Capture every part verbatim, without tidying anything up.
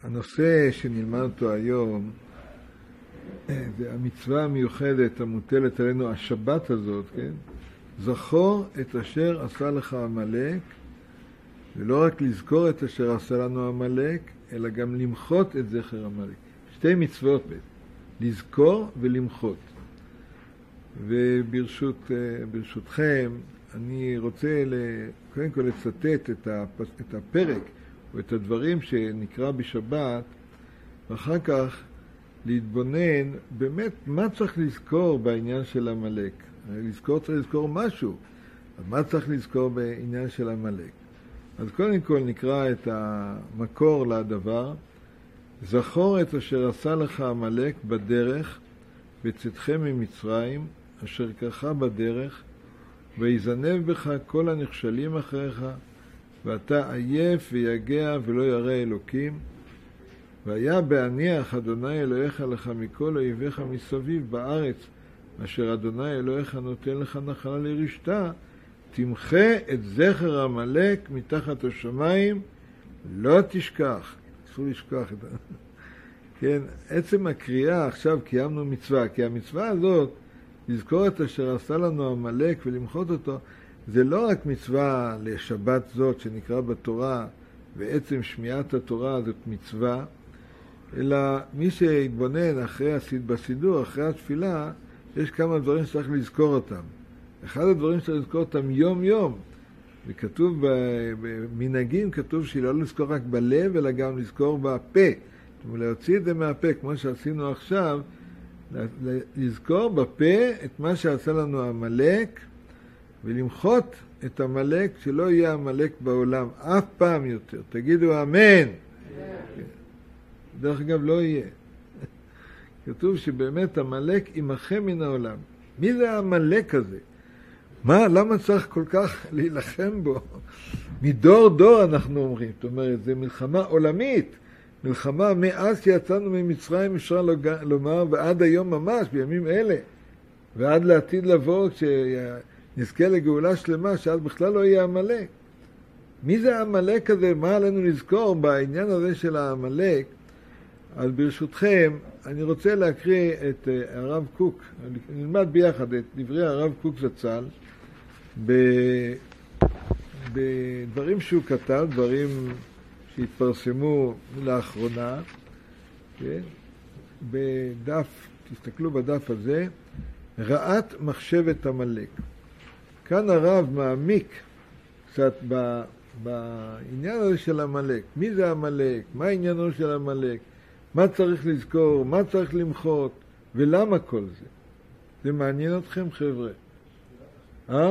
הנושא שנלמד אותו היום זה המצווה המיוחדת המוטלת עלינו, השבת הזאת, כן? זכור את אשר עשה לך עמלק, ולא רק לזכור את אשר עשה לנו עמלק, אלא גם למחות את זכר עמלק. שתי מצוות בעצם, לזכור ולמחות. וברשות, ברשותכם, אני רוצה קודם כל לצטט את הפרק או את הדברים שנקרא בשבת, ואחר כך להתבונן באמת מה צריך לזכור בעניין של עמלק. לזכור צריך לזכור משהו, אז מה צריך לזכור בעניין של עמלק? אז קודם כל נקרא את המקור לדבר. זכור את אשר עשה לך עמלק בדרך בצאתכם ממצרים, אשר קרחה בדרך, ויזנב בך כל הנכשלים אחריך, ואתה עייף ויגע ולא ירא אלוקים. והיה בהניח אדוני אלוהיך לך מכל אויביך מסביב בארץ, אשר אדוני אלוהיך נותן לך נחלה לרשתה, תמחה את זכר עמלק מתחת השמיים, לא תשכח. אסור לשכוח את זה. כן, עצם הקריאה, עכשיו קיימנו מצווה, כי המצווה הזאת, לזכור את אשר עשה לנו עמלק ולמחות אותו, זה לא רק מצווה לשבת זאת שנקרא בתורה, ועצם שמיעת התורה זאת מצווה, אלא מי שיתבונן אחרי הסיד, בסידור, אחרי התפילה, יש כמה דברים שצריך לזכור אותם. אחד הדברים שצריך לזכור אותם יום יום, וכתוב במנהגים, כתוב שלא לזכור רק בלב, אלא גם לזכור בפה. זאת אומרת, להוציא את זה מהפה, כמו שעשינו עכשיו, לזכור בפה את מה שעשה לנו עמלק, ולמחות את עמלק, שלא יהיה עמלק בעולם אף פעם יותר. תגידו אמן. דרך אגב לא יהיה. כתוב שבאמת עמלק ימחה מן העולם. מי זה העמלק הזה? מה, למה צריך כל כך להילחם בו? מדור דור אנחנו אומרים. זאת אומרת, זה מלחמה עולמית. מלחמה מאז שיצאנו ממצרים, אפשר לומר, ועד היום ממש, בימים אלה. ועד לעתיד לבוא, כשנזכה לגאולה שלמה, שאז בכלל לא יהיה עמלק. מי זה העמלק הזה? מה עלינו לזכור בעניין הזה של העמלק? אז ברשותכם, אני רוצה להקריא את הרב קוק, נלמד ביחד את דברי הרב קוק זצ"ל, בדברים שהוא כתב, דברים שהתפרסמו לאחרונה, כן? בדף, תסתכלו בדף הזה, רעת מחשבת עמלק. כאן הרב מעמיק קצת ב, בעניין הזה של עמלק. מי זה עמלק? מה העניינו של עמלק? מה צריך לזכור? מה צריך למחות? ולמה כל זה? זה מעניין אתכם, חבר'ה? אה?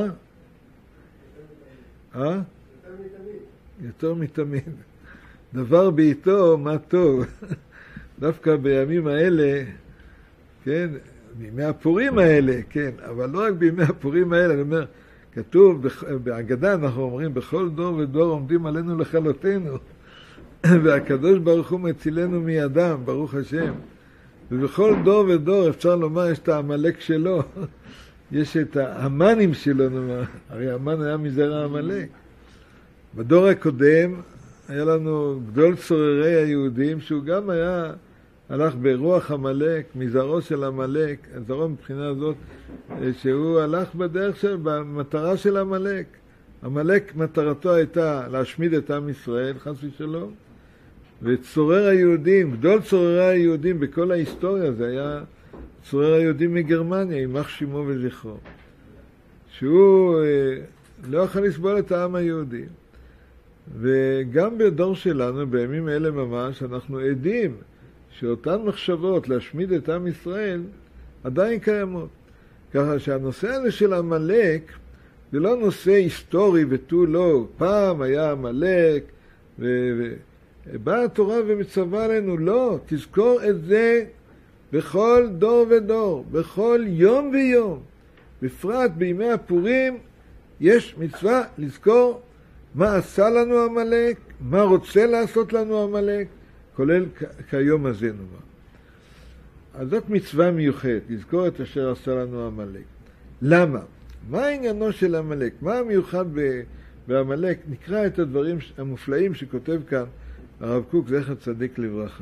אה? יותר מתמיד. דבר בעיתו, מה טוב. דווקא בימים האלה, כן, בימי הפורים האלה, כן, אבל לא רק בימי הפורים האלה, אני אומר, כתוב, בהגדה אנחנו אומרים, בכל דור ודור עומדים עלינו לכלותנו, והקדוש ברוך הוא מצילנו מידם, ברוך השם. ובכל דור ודור אפשר לומר, יש את העמלק שלו, יש את האמנים שלו, נאמר. הרי האמן היה מזרע עמלק. בדור הקודם היה לנו גדול צוררי היהודים, שהוא גם היה, הלך ברוח עמלק, מזרעו של עמלק, זרעו מבחינה הזאת, שהוא הלך בדרך של, במטרה של עמלק. עמלק מטרתו הייתה להשמיד את עם ישראל, חס ושלום, וצורר היהודים, גדול צוררי היהודים בכל ההיסטוריה, זה היה צורר היהודים מגרמניה, יימח שמו וזכרו, שהוא אה, לא יכול לסבול את העם היהודי. וגם בדור שלנו, בימים אלה ממש, אנחנו עדים שאותן מחשבות להשמיד את עם ישראל עדיין קיימות. ככה שהנושא הזה של עמלק זה לא נושא היסטורי ותו לא. פעם היה עמלק ובאה התורה ומצווה עלינו, לא, תזכור את זה בכל דור ודור, בכל יום ויום. בפרט בימי הפורים יש מצווה לזכור מה עשה לנו עמלק, מה רוצה לעשות לנו עמלק, כולל כיום הזה נאמר. אז זאת מצווה מיוחדת, לזכור את אשר עשה לנו עמלק. למה? מה העניינו של עמלק? מה המיוחד בעמלק? נקרא את הדברים המופלאים שכותב כאן הרב קוק זכר צדיק לברכה.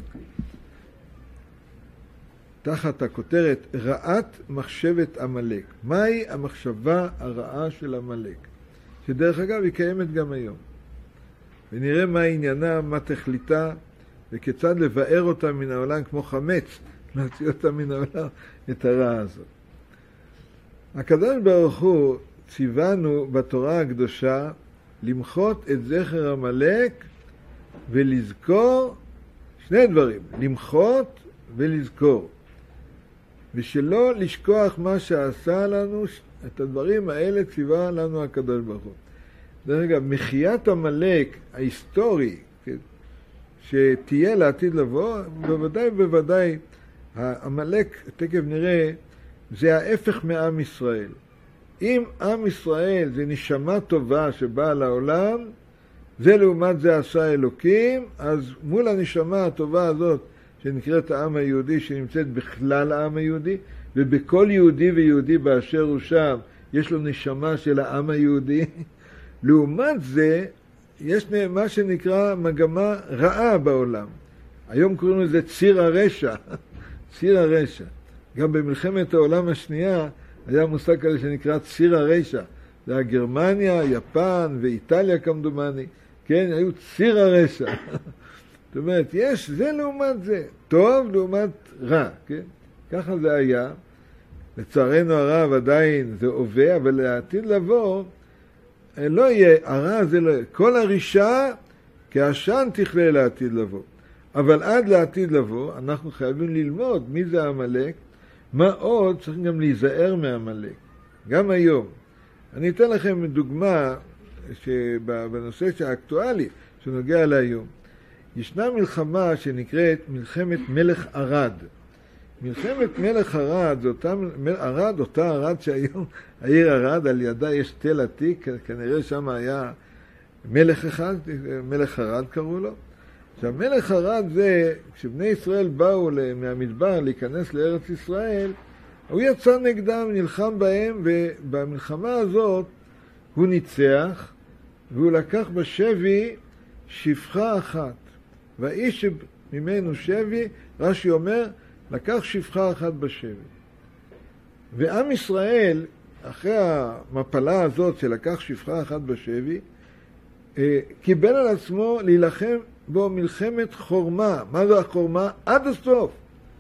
תחת הכותרת רעת מחשבת עמלק. מהי המחשבה הרעה של עמלק? שדרך אגב היא קיימת גם היום. ונראה מה עניינה, מה תכליתה, וכיצד לבאר אותה מן העולם כמו חמץ, להוציא אותה מן העולם את הרע הזאת. הקדוש ברוך הוא ציוונו בתורה הקדושה למחות את זכר עמלק ולזכור שני דברים, למחות ולזכור. ושלא לשכוח מה שעשה לנו, את הדברים האלה ציווה לנו הקדוש ברוך הוא. דרך אגב, מחיית עמלק ההיסטורי, שתהיה לעתיד לבוא, בוודאי בוודאי, העמלק, תכף נראה, זה ההפך מעם ישראל. אם עם ישראל זה נשמה טובה שבאה לעולם, זה לעומת זה עשה אלוקים, אז מול הנשמה הטובה הזאת, שנקראת העם היהודי, שנמצאת בכלל העם היהודי, ובכל יהודי ויהודי באשר הוא שם, יש לו נשמה של העם היהודי. לעומת זה, יש מה שנקרא מגמה רעה בעולם. היום קוראים לזה ציר הרשע. ציר הרשע. גם במלחמת העולם השנייה, היה מושג כזה שנקרא ציר הרשע. זה היה גרמניה, יפן ואיטליה כמדומני. כן, היו ציר הרשע. זאת אומרת, יש זה לעומת זה. טוב לעומת רע. כן? ככה זה היה. לצערנו הרב עדיין זה הווה, אבל לעתיד לבוא, לא יהיה, הרע זה לא יהיה. כל הרישה כעשן תכלה לעתיד לבוא. אבל עד לעתיד לבוא, אנחנו חייבים ללמוד מי זה עמלק, מה עוד צריך גם להיזהר מעמלק. גם היום. אני אתן לכם דוגמה שבנושא האקטואלי שנוגע להיום. ישנה מלחמה שנקראת מלחמת מלך ערד. מלחמת מלך ערד, זה אותה, ערד, אותה ערד שהיום, העיר ערד, על ידה יש תל עתיק, כנראה שם היה מלך אחד, מלך ערד קראו לו. עכשיו, מלך ערד זה, כשבני ישראל באו מהמדבר להיכנס לארץ ישראל, הוא יצא נגדם, נלחם בהם, ובמלחמה הזאת הוא ניצח, והוא לקח בשבי שפחה אחת. והאיש ממנו שבי, רש"י אומר, לקח שפחה אחת בשבי. ועם ישראל, אחרי המפלה הזאת שלקח שפחה אחת בשבי, קיבל על עצמו להילחם בו מלחמת חורמה. מה זה החורמה? עד הסוף.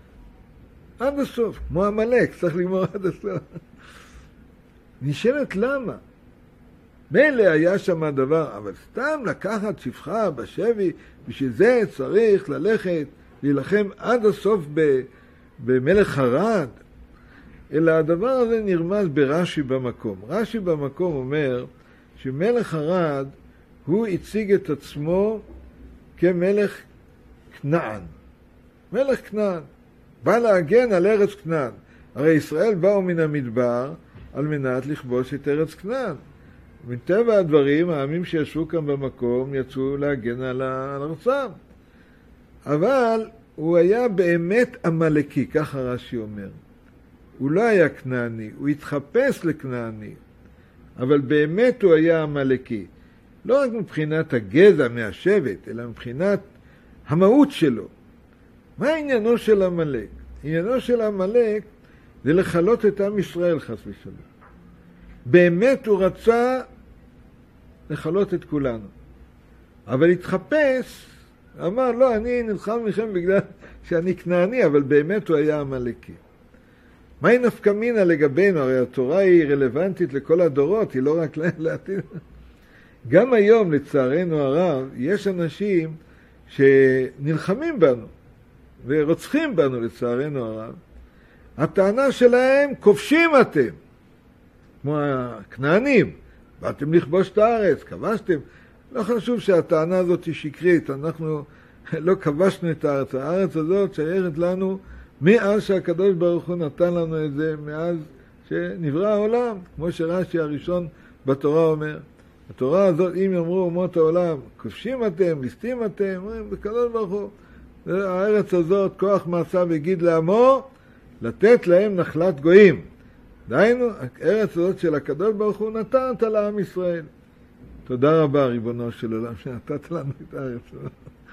עד הסוף. כמו עמלק, צריך לגמור עד הסוף. נשאלת למה? מילא היה שם הדבר, אבל סתם לקחת שפחה בשבי, בשביל זה צריך ללכת, להילחם עד הסוף ב... במלך ערד. אלא הדבר הזה נרמז ברש"י במקום. רש"י במקום אומר שמלך ערד הוא הציג את עצמו כמלך כנען. מלך כנען. בא להגן על ארץ כנען. הרי ישראל באו מן המדבר על מנת לכבוש את ארץ כנען. מטבע הדברים, העמים שישבו כאן במקום יצאו להגן על ארצם. אבל הוא היה באמת עמלקי, ככה רש"י אומר. הוא לא היה כנעני, הוא התחפש לכנעני, אבל באמת הוא היה עמלקי. לא רק מבחינת הגזע מהשבט, אלא מבחינת המהות שלו. מה עניינו של עמלק? עניינו של עמלק זה לחלות את עם ישראל חס ושלום. באמת הוא רצה לחלות את כולנו. אבל התחפש, אמר, לא, אני נלחם מכם בגלל שאני כנעני, אבל באמת הוא היה עמלקי. מהי נפקא מינה לגבינו? הרי התורה היא רלוונטית לכל הדורות, היא לא רק לעתיד. גם היום, לצערנו הרב, יש אנשים שנלחמים בנו ורוצחים בנו, לצערנו הרב. הטענה שלהם, כובשים אתם, כמו הכנענים, באתם לכבוש את הארץ, כבשתם. לא חשוב שהטענה הזאת היא שקרית, אנחנו לא כבשנו את הארץ. הארץ הזאת שייכת לנו מאז שהקדוש ברוך הוא נתן לנו את זה, מאז שנברא העולם, כמו שרש"י הראשון בתורה אומר. התורה הזאת, אם יאמרו אומות העולם, כובשים אתם, ליסטים אתם, אומרים, בקדוש ברוך הוא, הארץ הזאת, כוח מעשה וגיד לעמו, לתת להם נחלת גויים. דהיינו, הארץ הזאת של הקדוש ברוך הוא נתן אותה לעם ישראל. תודה רבה, ריבונו של עולם, שנתת לנו את הארץ הזאת.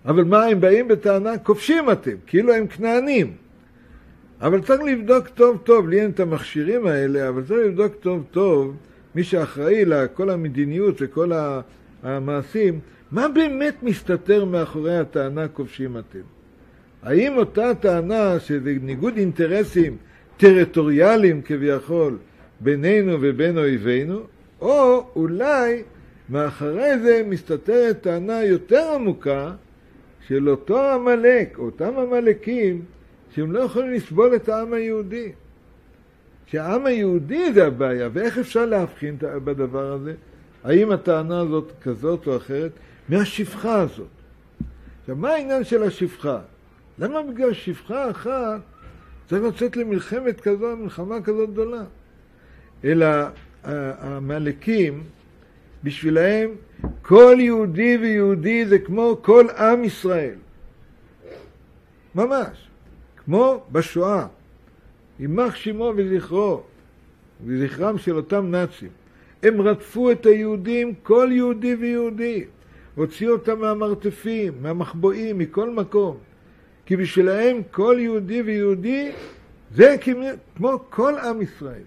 אבל מה, הם באים בטענה, כובשים אתם, כאילו הם כנענים. אבל צריך לבדוק טוב טוב, לי אין את המכשירים האלה, אבל צריך לבדוק טוב טוב, מי שאחראי לכל המדיניות וכל המעשים, מה באמת מסתתר מאחורי הטענה כובשים אתם? האם אותה טענה שזה ניגוד אינטרסים טריטוריאליים כביכול בינינו ובין אויבינו, או אולי מאחורי זה מסתתרת טענה יותר עמוקה של אותו המלאק, אותם המלאקים, שהם לא יכולים לסבול את העם היהודי. שהעם היהודי זה הבעיה, ואיך אפשר להבחין בדבר הזה? האם הטענה הזאת כזאת או אחרת? מהשפחה הזאת. עכשיו, מה העניין של השפחה? למה בגלל שפחה אחת צריך לצאת למלחמת כזו, מלחמה כזאת גדולה? אלא המלאקים, בשבילהם, כל יהודי ויהודי זה כמו כל עם ישראל. ממש. כמו בשואה. יימח שמו וזכרו, וזכרם של אותם נאצים. הם רדפו את היהודים, כל יהודי ויהודי. הוציאו אותם מהמרתפים, מהמחבואים, מכל מקום. כי בשבילהם כל יהודי ויהודי זה כמו כל עם ישראל.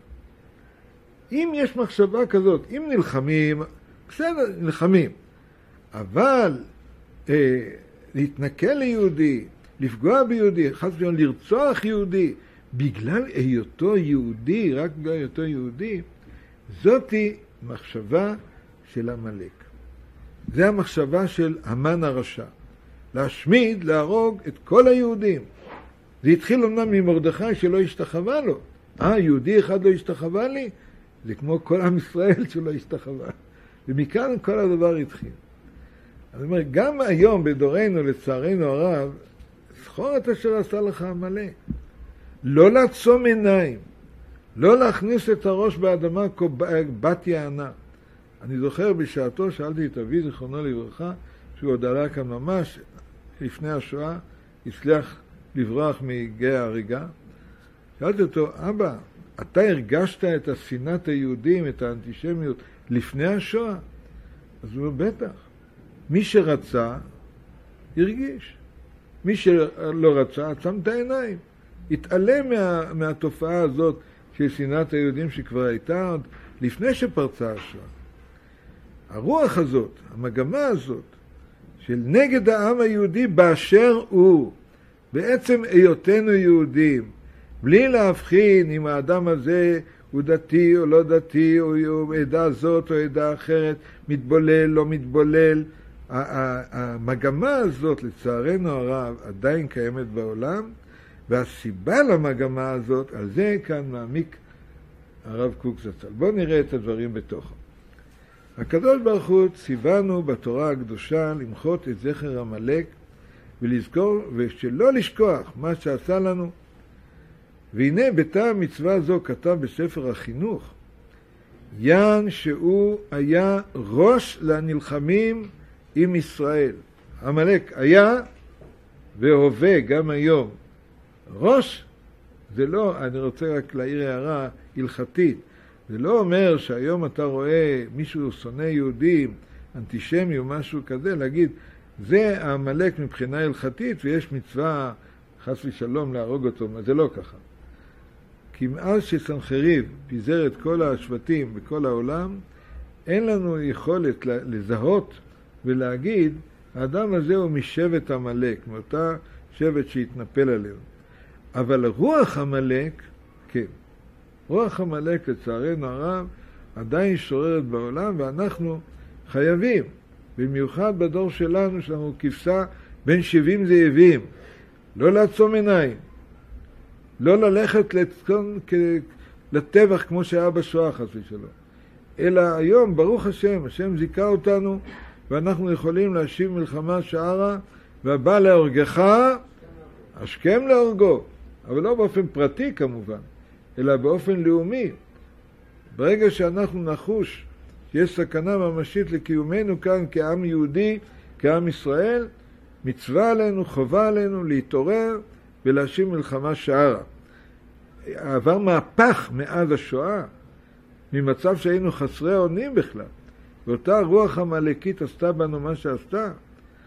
אם יש מחשבה כזאת, אם נלחמים, בסדר, נלחמים. אבל אה, להתנכל ליהודי, לפגוע ביהודי, חס ושלום לרצוח יהודי, בגלל היותו יהודי, רק בגלל היותו יהודי, זאתי מחשבה של המלאק. זה המחשבה של המן הרשע. להשמיד, להרוג את כל היהודים. זה התחיל אומנם ממרדכי שלא השתחווה לו. אה, יהודי אחד לא השתחווה לי? זה כמו כל עם ישראל שלא השתחווה. ומכאן כל הדבר התחיל. אני אומר, גם היום בדורנו, לצערנו הרב, זכור את אשר עשה לך המלאק. לא לעצום עיניים. לא להכניס את הראש באדמה בת יענה. אני זוכר בשעתו, שאלתי את אבי זיכרונו לברכה, שהוא עוד עלה כאן ממש לפני השואה, הצליח לברוח מגיא ההריגה. שאלתי אותו, אבא, אתה הרגשת את השנאת היהודים, את האנטישמיות, לפני השואה? אז הוא אומר, בטח. מי שרצה, הרגיש. מי שלא רצה, עצם את העיניים. התעלם מה, מהתופעה הזאת של שנאת היהודים שכבר הייתה עוד לפני שפרצה השואה. הרוח הזאת, המגמה הזאת, של נגד העם היהודי באשר הוא, בעצם היותנו יהודים, בלי להבחין אם האדם הזה הוא דתי או לא דתי, או עדה זאת או עדה אחרת, מתבולל, לא מתבולל. המגמה הזאת, לצערנו הרב, עדיין קיימת בעולם, והסיבה למגמה הזאת, על זה כאן מעמיק הרב קוק זצ"ל. בואו נראה את הדברים בתוכו. הקדוש ברוך הוא ציוונו בתורה הקדושה למחות את זכר עמלק ולזכור ושלא לשכוח מה שעשה לנו. והנה בטעם מצווה זו כתב בספר החינוך, יען שהוא היה ראש לנלחמים עם ישראל. עמלק היה והווה גם היום. ראש זה לא, אני רוצה רק להעיר הערה הלכתית, זה לא אומר שהיום אתה רואה מישהו שונא יהודים, אנטישמי או משהו כזה, להגיד, זה העמלק מבחינה הלכתית ויש מצווה חס ושלום להרוג אותו, זה לא ככה. כי מאז שסנחריב פיזר את כל השבטים בכל העולם, אין לנו יכולת לזהות ולהגיד, האדם הזה הוא משבט עמלק, מאותה שבט שהתנפל עליו. אבל רוח עמלק, כן. רוח עמלק לצערנו הרב עדיין שוררת בעולם, ואנחנו חייבים, במיוחד בדור שלנו, שאנחנו כבשה בין שבעים זאבים, לא לעצום עיניים, לא ללכת לתקון לטבח כמו שהיה בשואה חס ושלום, אלא היום ברוך השם, השם זיכה אותנו, ואנחנו יכולים להשיב מלחמה שערה, והבא להורגך השכם להורגו, אבל לא באופן פרטי כמובן, אלא באופן לאומי. ברגע שאנחנו נחוש שיש סכנה ממשית לקיומנו כאן כעם יהודי, כעם ישראל, מצווה עלינו, חובה עלינו להתעורר ולהשיב מלחמה שערה. עבר מהפך מאז השואה, ממצב שהיינו חסרי אונים בכלל, ואותה רוח המלאקית עשתה בנו מה שעשתה.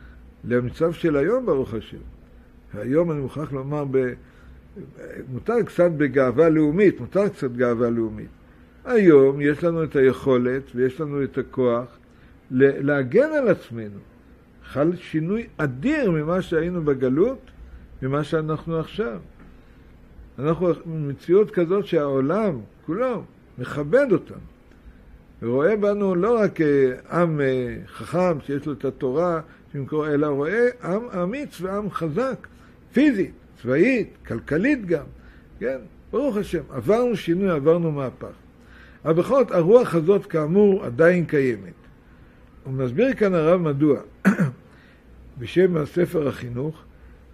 למצב של היום ברוך השם. היום אני מוכרח לומר, ב... מותר קצת בגאווה לאומית, מותר קצת גאווה לאומית. היום יש לנו את היכולת ויש לנו את הכוח להגן על עצמנו. חל שינוי אדיר ממה שהיינו בגלות, ממה שאנחנו עכשיו. אנחנו במציאות כזאת שהעולם כולו מכבד אותנו. ורואה בנו לא רק עם חכם שיש לו את התורה, אלא רואה עם אמיץ ועם חזק, פיזית, צבאית, כלכלית גם. כן? ברוך השם, עברנו שינוי, עברנו מהפך. אבל בכל זאת, הרוח הזאת כאמור עדיין קיימת. הוא מסביר כאן הרב מדוע, בשם הספר החינוך,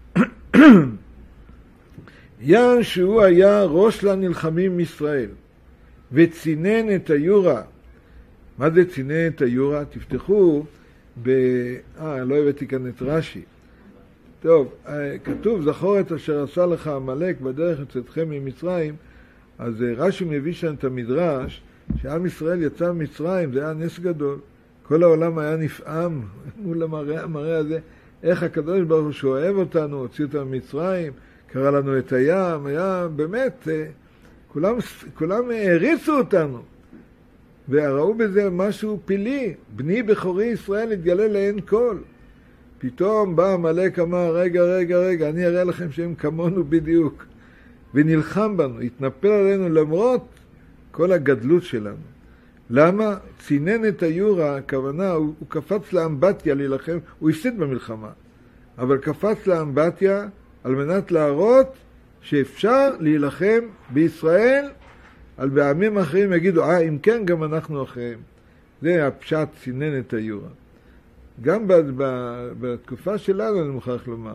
יען שהוא היה ראש לנלחמים ישראל, וצינן את היורה. מה זה צינן את היורה? תפתחו ב... אה, לא הבאתי כאן את רש"י. טוב, כתוב, זכור את אשר עשה לך עמלק בדרך יצאתכם ממצרים, אז רש"י מביא שם את המדרש, שעם ישראל יצא ממצרים, זה היה נס גדול. כל העולם היה נפעם מול המראה, המראה הזה, איך הקדוש ברוך הוא שאוהב אותנו, הוציא אותנו ממצרים, קרא לנו את הים, היה באמת, כולם, כולם העריצו אותנו. וראו בזה משהו פילי, בני בכורי ישראל התגלה לעין כל. פתאום בא עמלק אמר, רגע, רגע, רגע, אני אראה לכם שהם כמונו בדיוק. ונלחם בנו, התנפל עלינו למרות כל הגדלות שלנו. למה? צינן את היורה, הכוונה, הוא, הוא קפץ לאמבטיה להילחם, הוא הפסיד במלחמה. אבל קפץ לאמבטיה על מנת להראות שאפשר להילחם בישראל, על בעמים אחרים יגידו, אה, אם כן, גם אנחנו אחריהם. זה הפשט, צינן את היורה. גם בתקופה שלנו, אני מוכרח לומר,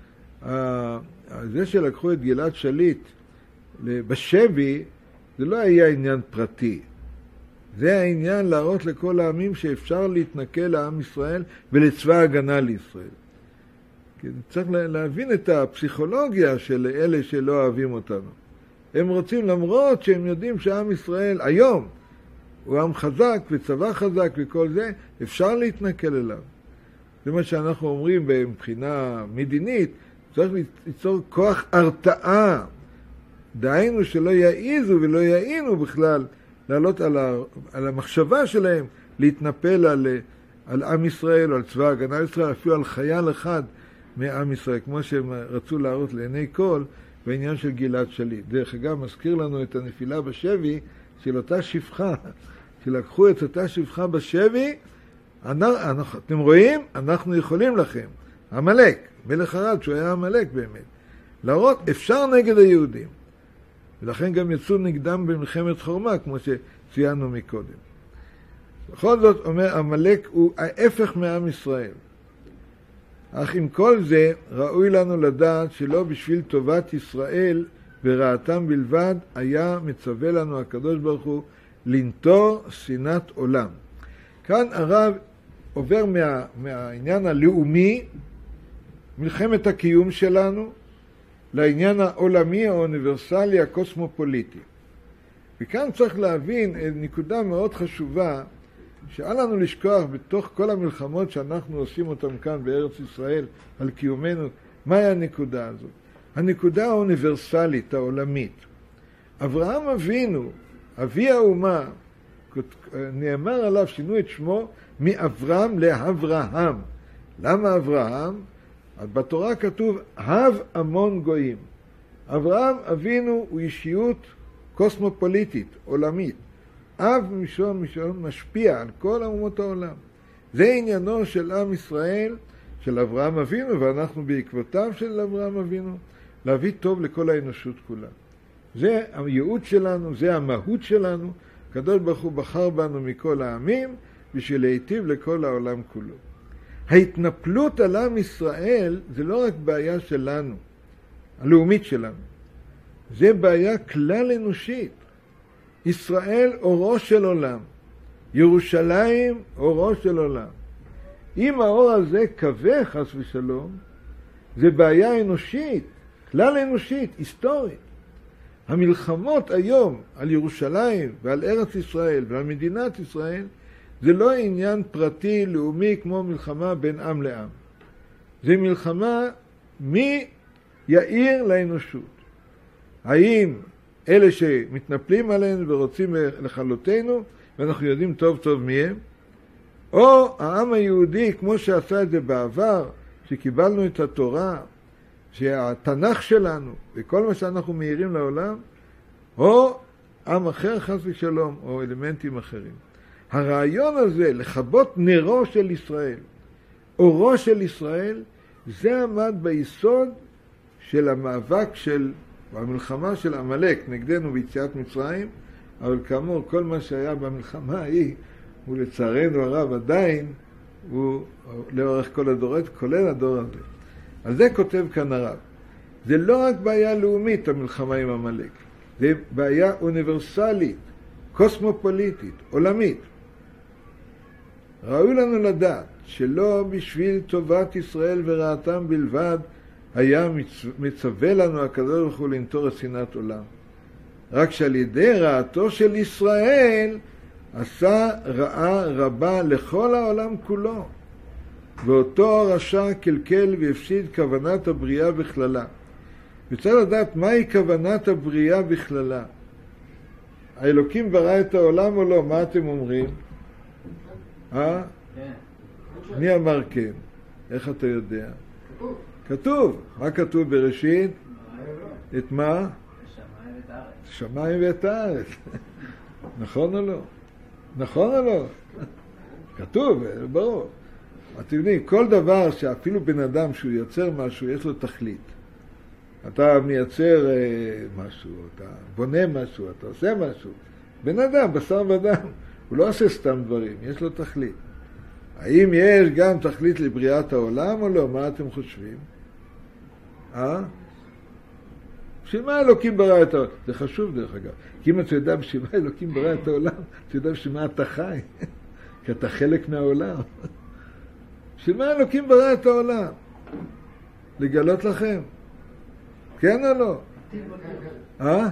זה שלקחו את גלעד שליט בשבי, זה לא היה עניין פרטי. זה העניין להראות לכל העמים שאפשר להתנכל לעם ישראל ולצבא הגנה לישראל. צריך להבין את הפסיכולוגיה של אלה שלא אוהבים אותנו. הם רוצים, למרות שהם יודעים שעם ישראל היום הוא עם חזק וצבא חזק וכל זה, אפשר להתנכל אליו. זה מה שאנחנו אומרים מבחינה מדינית, צריך ליצור כוח הרתעה. דהיינו שלא יעיזו ולא יעינו בכלל לעלות על, ה, על המחשבה שלהם, להתנפל על, על עם ישראל או על צבא הגנה ישראל, אפילו על חייל אחד מעם ישראל, כמו שהם רצו להראות לעיני כל בעניין של גלעד שליט. דרך אגב, מזכיר לנו את הנפילה בשבי של אותה שפחה, שלקחו את אותה שפחה בשבי, אנחנו, אתם רואים? אנחנו יכולים לכם. עמלק, מלך ארד, שהוא היה עמלק באמת. להראות, אפשר נגד היהודים. ולכן גם יצאו נגדם במלחמת חורמה, כמו שציינו מקודם. בכל זאת, אומר, עמלק הוא ההפך מעם ישראל. אך עם כל זה, ראוי לנו לדעת שלא בשביל טובת ישראל ורעתם בלבד, היה מצווה לנו הקדוש ברוך הוא לנטור שנאת עולם. כאן הרב עובר מה, מהעניין הלאומי, מלחמת הקיום שלנו, לעניין העולמי, האוניברסלי, הקוסמופוליטי. וכאן צריך להבין נקודה מאוד חשובה, שאל לנו לשכוח בתוך כל המלחמות שאנחנו עושים אותם כאן בארץ ישראל, על קיומנו, מהי הנקודה הזאת? הנקודה האוניברסלית, העולמית. אברהם אבינו, אבי האומה, נאמר עליו, שינו את שמו מאברהם לאברהם. למה אברהם? בתורה כתוב, הב המון גויים. אברהם אבינו הוא אישיות קוסמופוליטית, עולמית. אב משום משום משפיע על כל אומות העולם. זה עניינו של עם ישראל, של אברהם אבינו, ואנחנו בעקבותיו של אברהם אבינו, להביא טוב לכל האנושות כולה. זה הייעוד שלנו, זה המהות שלנו. הקדוש ברוך הוא בחר בנו מכל העמים, בשביל להיטיב לכל העולם כולו. ההתנפלות על עם ישראל זה לא רק בעיה שלנו, הלאומית שלנו. זה בעיה כלל אנושית. ישראל אורו של עולם, ירושלים אורו של עולם. אם האור הזה כבה חס ושלום, זה בעיה אנושית, כלל אנושית, היסטורית. המלחמות היום על ירושלים ועל ארץ ישראל ועל מדינת ישראל, זה לא עניין פרטי, לאומי, כמו מלחמה בין עם לעם. זה מלחמה מי יאיר לאנושות. האם אלה שמתנפלים עלינו ורוצים לחלותנו, ואנחנו יודעים טוב טוב מי הם, או העם היהודי כמו שעשה את זה בעבר, שקיבלנו את התורה, שהתנ"ך שלנו וכל מה שאנחנו מאירים לעולם, או עם אחר חס ושלום, או אלמנטים אחרים. הרעיון הזה לכבות נרו של ישראל, אורו של ישראל, זה עמד ביסוד של המאבק של, המלחמה של עמלק נגדנו ביציאת מצרים, אבל כאמור כל מה שהיה במלחמה ההיא, הוא לצערנו הרב עדיין, הוא לאורך כל הדורות, כולל הדור הזה. אז זה כותב כאן הרב. זה לא רק בעיה לאומית המלחמה עם עמלק, זה בעיה אוניברסלית, קוסמופוליטית, עולמית. ראוי לנו לדעת שלא בשביל טובת ישראל ורעתם בלבד היה מצווה לנו הקדוש ברוך הוא לנטור את שנאת עולם. רק שעל ידי רעתו של ישראל עשה רעה רבה לכל העולם כולו. ואותו הרשע קלקל והפסיד כוונת הבריאה בכללה. וצריך לדעת מהי כוונת הבריאה בכללה. האלוקים ברא את העולם או לא? מה אתם אומרים? אה? מי אמר כן? איך אתה יודע? כתוב. כתוב. מה כתוב בראשית? את מה? השמיים ואת הארץ. השמיים ואת הארץ. נכון או לא? נכון או לא? כתוב, ברור. אתם יודעים, כל דבר שאפילו בן אדם שהוא יוצר משהו, יש לו תכלית. אתה מייצר אה, משהו, אתה בונה משהו, אתה עושה משהו. בן אדם, בשר ודם, הוא לא עושה סתם דברים, יש לו תכלית. האם יש גם תכלית לבריאת העולם או לא? מה אתם חושבים? אה? בשביל מה אלוקים ברא את העולם? זה חשוב דרך אגב. כי אם אתה יודע בשביל מה אלוקים ברא את העולם, אתה יודע בשביל מה אתה חי. כי אתה חלק מהעולם. בשביל מה אלוקים ברא את העולם? לגלות לכם. כן או לא? אה?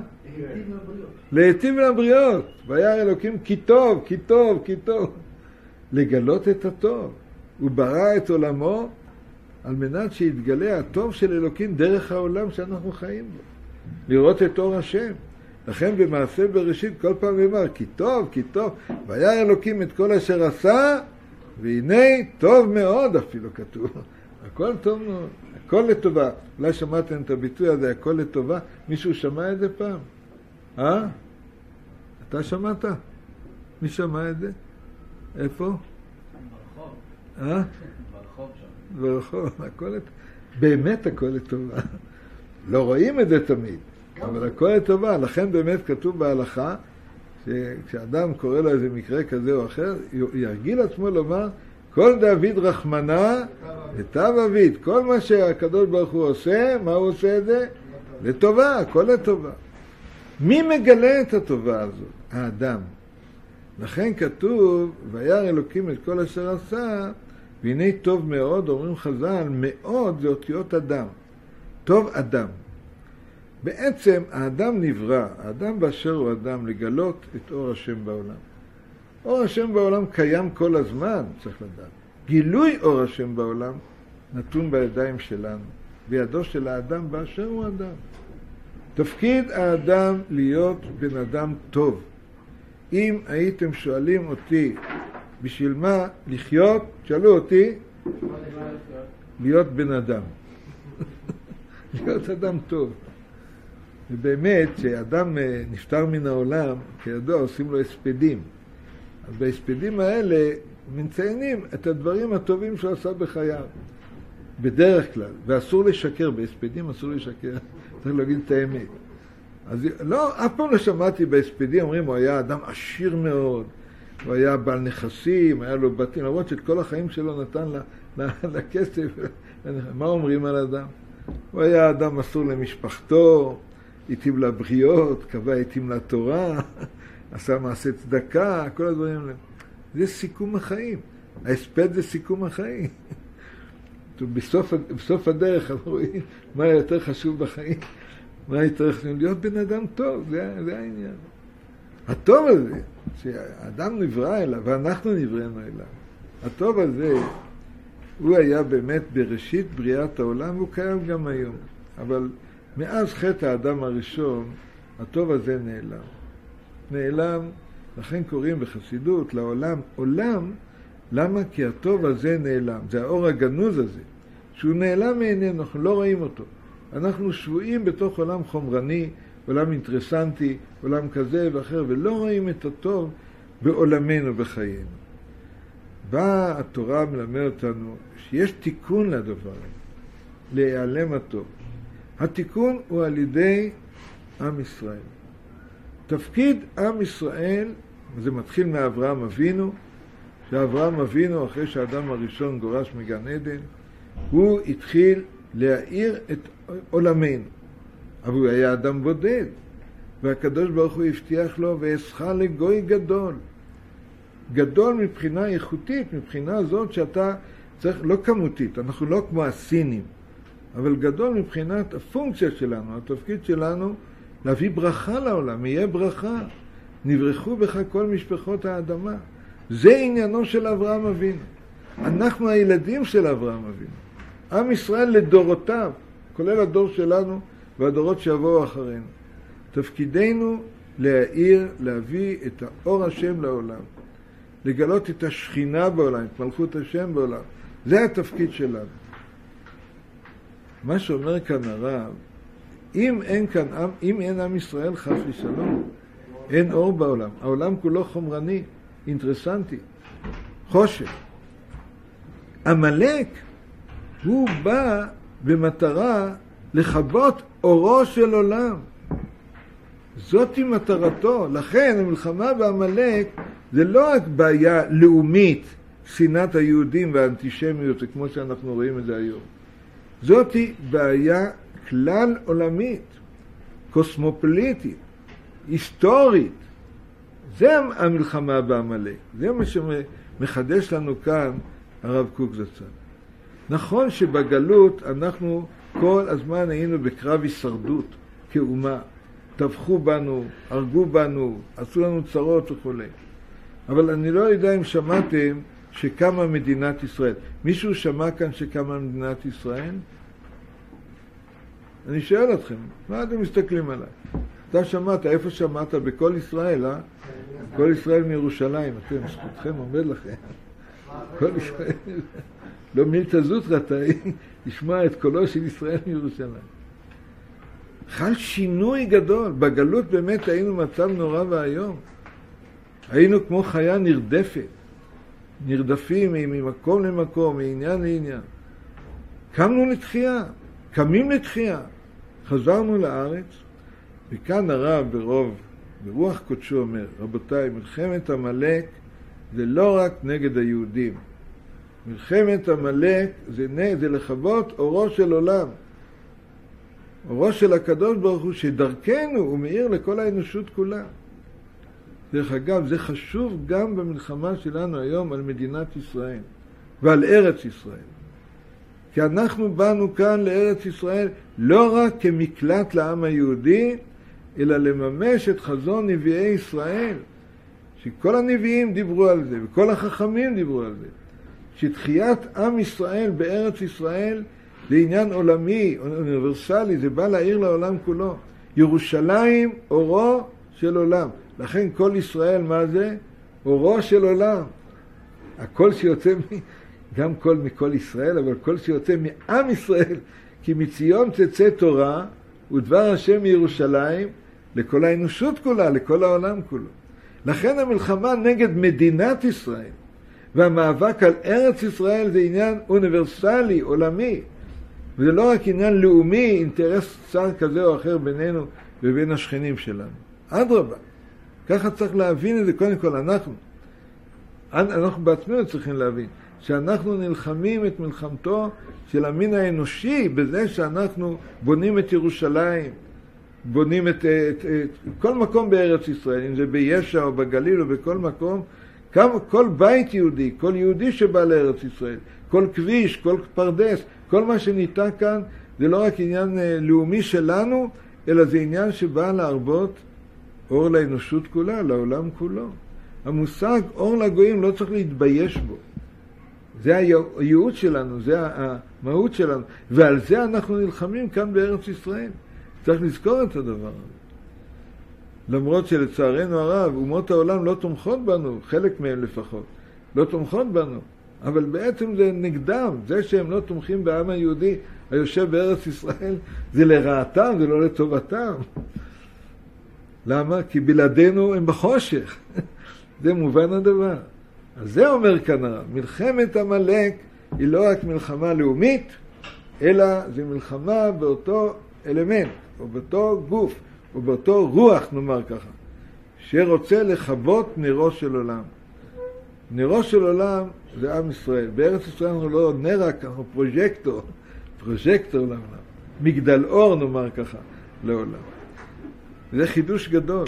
להיטיב לבריות. וירא אלוקים כי טוב, כי טוב, כי טוב. לגלות את הטוב. הוא ברא את עולמו על מנת שיתגלה הטוב של אלוקים דרך העולם שאנחנו חיים בו. לראות את אור השם. לכן במעשה בראשית כל פעם אמר, כי טוב, כי טוב. וירא אלוקים את כל אשר עשה, והנה טוב מאוד אפילו כתוב. הכל טוב מאוד. הכל לטובה. אולי שמעתם את הביטוי הזה, הכל לטובה. מישהו שמע את זה פעם? אה? אתה שמעת? מי שמע את זה? איפה? ברחוב. אה? ברחוב שם. ברחוב. הכל לטובה. באמת הכל לטובה. לא רואים את זה תמיד, אבל הכל לטובה. לכן באמת כתוב בהלכה, שכשאדם קורא לו איזה מקרה כזה או אחר, ירגיל עצמו לומר, כל דוד רחמנה לטב אביד. כל מה שהקדוש ברוך הוא עושה, מה הוא עושה את זה? לטובה, הכל לטובה. מי מגלה את הטובה הזאת? האדם. לכן כתוב, וירא אלוקים את כל אשר עשה, והנה טוב מאוד, אומרים חז"ל, מאוד זה אותיות אדם. טוב אדם. בעצם האדם נברא, האדם באשר הוא אדם, לגלות את אור השם בעולם. אור השם בעולם קיים כל הזמן, צריך לדעת. גילוי אור השם בעולם נתון בידיים שלנו, בידו של האדם באשר הוא אדם. תפקיד האדם להיות בן אדם טוב. אם הייתם שואלים אותי בשביל מה לחיות, שאלו אותי להיות בן אדם. להיות אדם טוב. ובאמת, כשאדם נפטר מן העולם, כידוע עושים לו הספדים. אז בהספדים האלה מציינים את הדברים הטובים שהוא עשה בחייו. בדרך כלל. ואסור לשקר, בהספדים אסור לשקר. צריך להגיד את האמת. אז לא, אף פעם לא שמעתי בהספדים, אומרים, הוא היה אדם עשיר מאוד, הוא היה בעל נכסים, היה לו בתים, למרות שאת כל החיים שלו נתן לכסף. מה אומרים על אדם? הוא היה אדם מסור למשפחתו, התאים לבריות, קבע התאים לתורה, עשה מעשה צדקה, כל הדברים האלה. זה סיכום החיים. ההספד זה סיכום החיים. בסוף, בסוף הדרך אנחנו רואים מה יותר חשוב בחיים. מה יותר חשוב? להיות בן אדם טוב, זה, זה העניין. הטוב הזה, שהאדם נברא אליו, ואנחנו נבראנו אליו, הטוב הזה, הוא היה באמת בראשית בריאת העולם, והוא קיים גם היום. אבל מאז חטא האדם הראשון, הטוב הזה נעלם. נעלם, לכן קוראים בחסידות לעולם עולם. למה? כי הטוב הזה נעלם. זה האור הגנוז הזה, שהוא נעלם מעינינו, אנחנו לא רואים אותו. אנחנו שבויים בתוך עולם חומרני, עולם אינטרסנטי, עולם כזה ואחר, ולא רואים את הטוב בעולמנו, בחיינו. באה התורה מלמד אותנו שיש תיקון לדבר, להיעלם הטוב. התיקון הוא על ידי עם ישראל. תפקיד עם ישראל, זה מתחיל מאברהם אבינו, שאברהם אבינו, אחרי שהאדם הראשון גורש מגן עדן, הוא התחיל להאיר את עולמנו. אבל הוא היה אדם בודד, והקדוש ברוך הוא הבטיח לו, ואעשך לגוי גדול. גדול מבחינה איכותית, מבחינה זאת שאתה צריך, לא כמותית, אנחנו לא כמו הסינים, אבל גדול מבחינת הפונקציה שלנו, התפקיד שלנו, להביא ברכה לעולם, יהיה ברכה. נברכו בך כל משפחות האדמה. זה עניינו של אברהם אבינו. אנחנו הילדים של אברהם אבינו. עם ישראל לדורותיו, כולל הדור שלנו והדורות שיבואו אחרינו. תפקידנו להאיר, להביא את האור השם לעולם. לגלות את השכינה בעולם, את מלכות השם בעולם. זה התפקיד שלנו. מה שאומר כאן הרב, אם אין כאן עם, אם אין עם ישראל חס ושלום, אין אור בעולם. העולם כולו חומרני, אינטרסנטי, חושך. עמלק, הוא בא במטרה לכבות אורו של עולם. זאת היא מטרתו. לכן המלחמה בעמלק זה לא רק בעיה לאומית, שנאת היהודים והאנטישמיות, כמו שאנחנו רואים את זה היום. זאת היא בעיה כלל עולמית, קוסמופוליטית, היסטורית. זה המלחמה בעמלק. זה מה שמחדש לנו כאן הרב קוק זצ"ל. נכון שבגלות אנחנו כל הזמן היינו בקרב הישרדות כאומה. טבחו בנו, הרגו בנו, עשו לנו צרות וכו'. אבל אני לא יודע אם שמעתם שקמה מדינת ישראל. מישהו שמע כאן שקמה מדינת ישראל? אני שואל אתכם, מה אתם מסתכלים עליי? אתה שמעת, איפה שמעת? בכל ישראל, אה? כל ישראל מירושלים, אתם, זכותכם עומד לכם. כל ישראל, לא מילתא זוטרא תאי, לשמוע את קולו של ישראל מירושלים. חל שינוי גדול. בגלות באמת היינו מצב נורא והיום. היינו כמו חיה נרדפת. נרדפים ממקום למקום, מעניין לעניין. קמנו לתחייה, קמים לתחייה. חזרנו לארץ, וכאן הרב ברוב, ברוח קודשו אומר, רבותיי, מלחמת עמלק זה לא רק נגד היהודים. מלחמת עמלק זה, זה לכבות אורו של עולם. אורו של הקדוש ברוך הוא שדרכנו הוא מאיר לכל האנושות כולה. דרך אגב, זה חשוב גם במלחמה שלנו היום על מדינת ישראל ועל ארץ ישראל. כי אנחנו באנו כאן לארץ ישראל לא רק כמקלט לעם היהודי, אלא לממש את חזון נביאי ישראל. שכל הנביאים דיברו על זה, וכל החכמים דיברו על זה. שתחיית עם ישראל בארץ ישראל זה עניין עולמי, אוניברסלי, זה בא להעיר לעולם כולו. ירושלים, אורו של עולם. לכן כל ישראל, מה זה? אורו של עולם. הכל שיוצא, מ... גם כל מכל ישראל, אבל כל שיוצא מעם ישראל, כי מציון תצא תורה, ודבר השם מירושלים, לכל האנושות כולה, לכל העולם כולו. לכן המלחמה נגד מדינת ישראל, והמאבק על ארץ ישראל זה עניין אוניברסלי, עולמי. וזה לא רק עניין לאומי, אינטרס צר כזה או אחר בינינו ובין השכנים שלנו. אדרבה, ככה צריך להבין את זה קודם כל אנחנו. אנחנו בעצמנו צריכים להבין שאנחנו נלחמים את מלחמתו של המין האנושי בזה שאנחנו בונים את ירושלים, בונים את, את, את כל מקום בארץ ישראל, אם זה בישע או בגליל או בכל מקום, כמה, כל בית יהודי, כל יהודי שבא לארץ ישראל, כל כביש, כל פרדס, כל מה שניתן כאן, זה לא רק עניין לאומי שלנו, אלא זה עניין שבא להרבות אור לאנושות כולה, לעולם כולו. המושג אור לגויים לא צריך להתבייש בו. זה הייעוד שלנו, זה המהות שלנו, ועל זה אנחנו נלחמים כאן בארץ ישראל. צריך לזכור את הדבר הזה. למרות שלצערנו הרב, אומות העולם לא תומכות בנו, חלק מהם לפחות, לא תומכות בנו, אבל בעצם זה נגדם, זה שהם לא תומכים בעם היהודי היושב בארץ ישראל, זה לרעתם, זה לא לטובתם. למה? כי בלעדינו הם בחושך. זה מובן הדבר. אז זה אומר כאן הרב, מלחמת עמלק היא לא רק מלחמה לאומית, אלא זה מלחמה באותו אלמנט, או באותו גוף, או באותו רוח, נאמר ככה, שרוצה לכבות נרו של עולם. נרו של עולם זה עם ישראל. בארץ ישראל אנחנו לא נר רק, אנחנו פרוז'קטור, פרוז'קטור לעולם. מגדל אור, נאמר ככה, לעולם. זה חידוש גדול.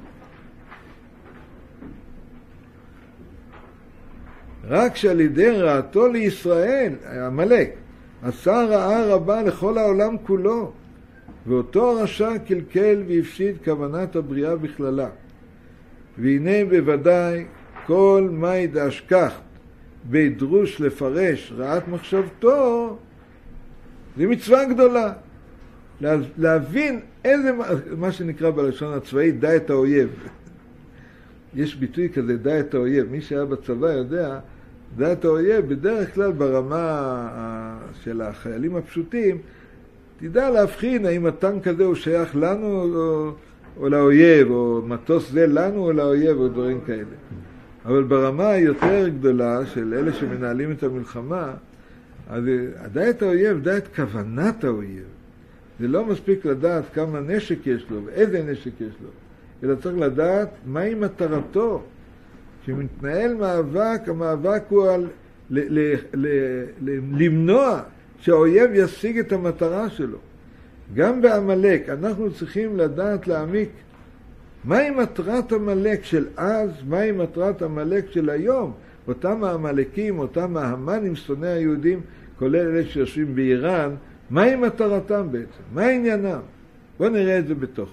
רק שעל ידי רעתו לישראל, עמלק, עשה רעה רבה לכל העולם כולו, ואותו רשע קלקל והפסיד כוונת הבריאה בכללה. והנה בוודאי כל מי דאשכח בדרוש לפרש רעת מחשבתו, זה מצווה גדולה. להבין איזה, מה שנקרא בלשון הצבאי, דע את האויב. יש ביטוי כזה, דע את האויב. מי שהיה בצבא יודע, דע את האויב, בדרך כלל ברמה של החיילים הפשוטים, תדע להבחין האם הטנק הזה הוא שייך לנו או, או לאויב, או מטוס זה לנו או לאויב, או דברים כאלה. אבל ברמה היותר גדולה של אלה שמנהלים את המלחמה, אז דע את האויב, דע את כוונת האויב. זה לא מספיק לדעת כמה נשק יש לו ואיזה נשק יש לו, אלא צריך לדעת מהי מטרתו. כשמתנהל מאבק, המאבק הוא על ל- ל- ל- ל- למנוע שהאויב ישיג את המטרה שלו. גם בעמלק אנחנו צריכים לדעת להעמיק מהי מטרת עמלק של אז, מהי מטרת עמלק של היום. אותם העמלקים, אותם ההמנים, שונאי היהודים, כולל אלה שיושבים באיראן, מהי מטרתם בעצם? מה עניינם? בואו נראה את זה בתוכו.